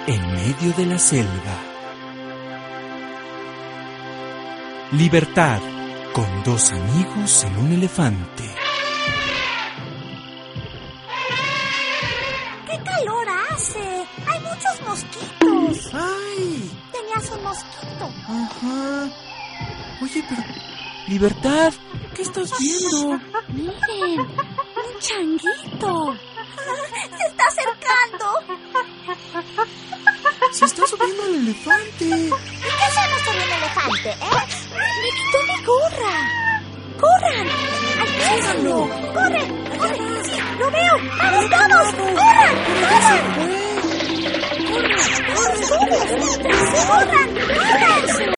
en medio de la selva. Libertad, con dos amigos en un elefante. ¡Qué calor hace! ¡Hay muchos mosquitos! ¡Ay! Tenías un mosquito. Ajá. Oye, pero... Libertad, ¿qué estás viendo? Miren, un changuito. Se está acercando. Se está subiendo al elefante. ¿Y qué hacemos con el elefante, Me quitó mi gorra. ¡Corran! ¡Alcánzalo! ¡Corre! ¡Corre! ¡Sí, lo veo! ¡Vamos, vamos! ¡Corran! ¡Corran! ¡Corran! ¡Corran! ¡Corran! ¡Corran!